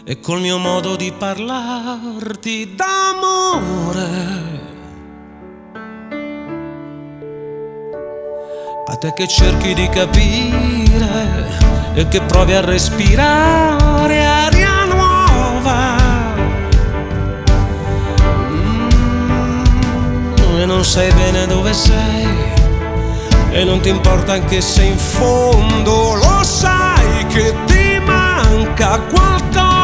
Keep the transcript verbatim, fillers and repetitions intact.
e col mio modo di parlarti d'amore. A te che cerchi di capire e che provi a respirare aria nuova, mm, e non sai bene dove sei e non ti importa anche se in fondo lo sai che ti manca qualcosa.